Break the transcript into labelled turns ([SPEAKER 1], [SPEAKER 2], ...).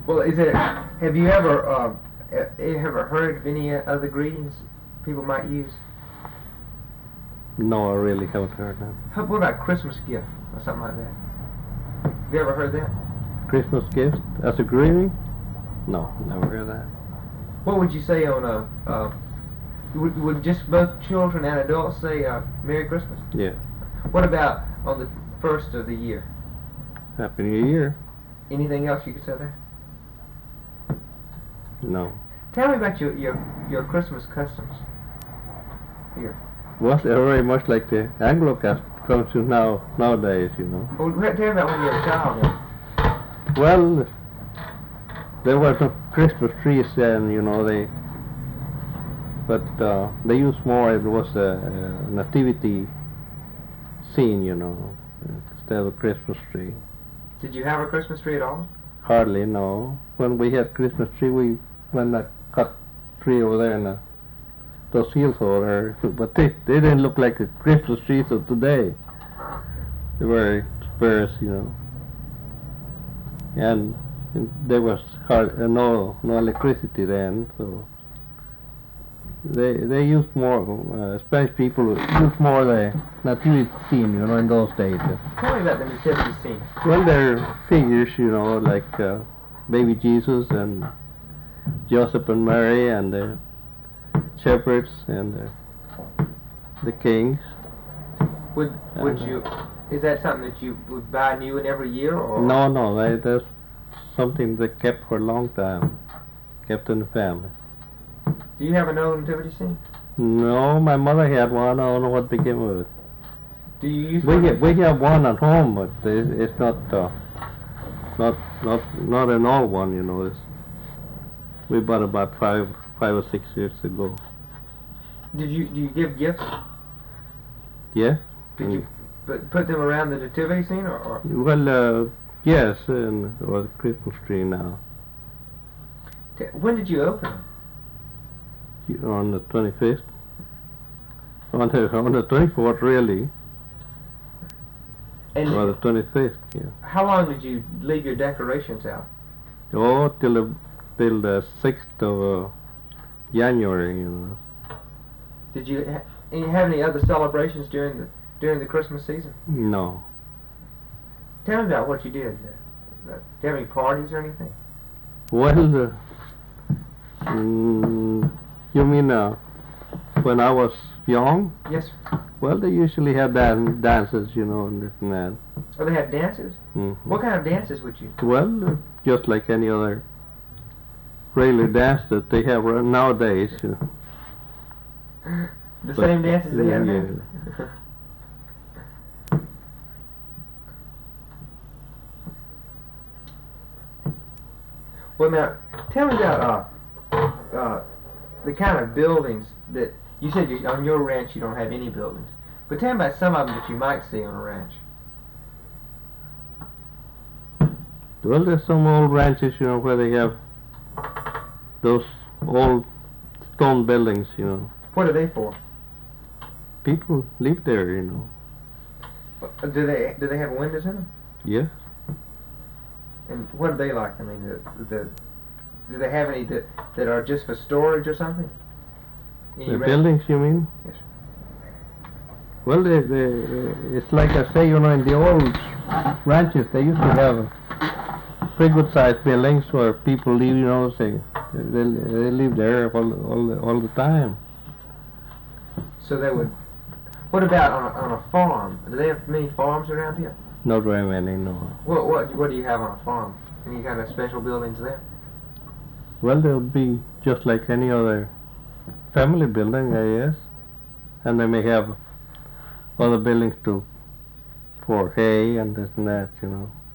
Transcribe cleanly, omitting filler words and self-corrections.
[SPEAKER 1] Well, have you ever heard of any other greetings people might use?
[SPEAKER 2] No, I really haven't heard that.
[SPEAKER 1] What about Christmas gift or something like that? Have you ever heard that?
[SPEAKER 2] Christmas gift as a greeting? No, never heard that.
[SPEAKER 1] What would you say on would just both children and adults say Merry Christmas?
[SPEAKER 2] Yeah.
[SPEAKER 1] What about on the first of the year?
[SPEAKER 2] Happy New Year?
[SPEAKER 1] Anything else you could say there?
[SPEAKER 2] No.
[SPEAKER 1] Tell me about your Christmas customs here.
[SPEAKER 2] Was very much like the Anglo customs nowadays, you know.
[SPEAKER 1] Well, tell me about when you were a child then.
[SPEAKER 2] Well, there was no Christmas trees then, you know. But they used more. It was a nativity scene, you know, instead of a Christmas tree.
[SPEAKER 1] Did you have a Christmas tree at all?
[SPEAKER 2] Hardly, no. When we had Christmas tree, we went and cut tree over there in those hills over there. But they didn't look like the Christmas trees of today. They were sparse, you know. And there was no electricity then, so they used more. Spanish people used more the nativity scene, you know, in those days.
[SPEAKER 1] Tell me about the nativity scene.
[SPEAKER 2] Well, there are figures, you know, like baby Jesus and Joseph and Mary and the shepherds and the kings.
[SPEAKER 1] Is that something that you would buy new in every year, or?
[SPEAKER 2] No, that's something they kept for a long time, kept in the family.
[SPEAKER 1] Do you have an old nativity scene?
[SPEAKER 2] No, my mother had one. I don't know what became of it.
[SPEAKER 1] Do you use?
[SPEAKER 2] We have one at home, but it's not an old one, you know. We bought about five or 6 years ago.
[SPEAKER 1] Do you give gifts?
[SPEAKER 2] Yeah.
[SPEAKER 1] Did you put them around the nativity scene, or?
[SPEAKER 2] Well, yes, and or the Christmas tree now.
[SPEAKER 1] When did you open them?
[SPEAKER 2] On the 25th. On the 24th, really.
[SPEAKER 1] And
[SPEAKER 2] or the 25th, yeah.
[SPEAKER 1] How long did you leave your decorations out?
[SPEAKER 2] Oh, till the 6th of January, you know.
[SPEAKER 1] Did you have any other celebrations during the Christmas season?
[SPEAKER 2] No.
[SPEAKER 1] Tell me about what you did. Do you have any parties or anything?
[SPEAKER 2] Well, you mean when I was young?
[SPEAKER 1] Yes, sir.
[SPEAKER 2] Well, they usually had dances, you know, and this and that.
[SPEAKER 1] Oh, they had dances?
[SPEAKER 2] Mm-hmm.
[SPEAKER 1] What kind of dances would you?
[SPEAKER 2] Well, just like any other regular dance that they have nowadays, you know.
[SPEAKER 1] The same dances they have now? Well, now, tell me about the kind of buildings that you said on your ranch you don't have any buildings. But tell me about some of them that you might see on a ranch.
[SPEAKER 2] Well, there's some old ranches, you know, where they have those old stone buildings, you know.
[SPEAKER 1] What are they for?
[SPEAKER 2] People live there, you know.
[SPEAKER 1] Do they have windows in them?
[SPEAKER 2] Yes.
[SPEAKER 1] And what are they like? I mean, do they have any that are just for storage or something?
[SPEAKER 2] The buildings, you mean?
[SPEAKER 1] Yes.
[SPEAKER 2] Well, it's like I say, you know, in the old ranches, they used to have pretty good sized buildings where people live, you know, they live there all the time.
[SPEAKER 1] So they would. What about on a farm? Do they have many farms around here?
[SPEAKER 2] Not very many, no.
[SPEAKER 1] What do you have on a farm? Any kind of special buildings there?
[SPEAKER 2] Well, there would be just like any other family building, I guess. And they may have other buildings too, for hay and this and that, you know.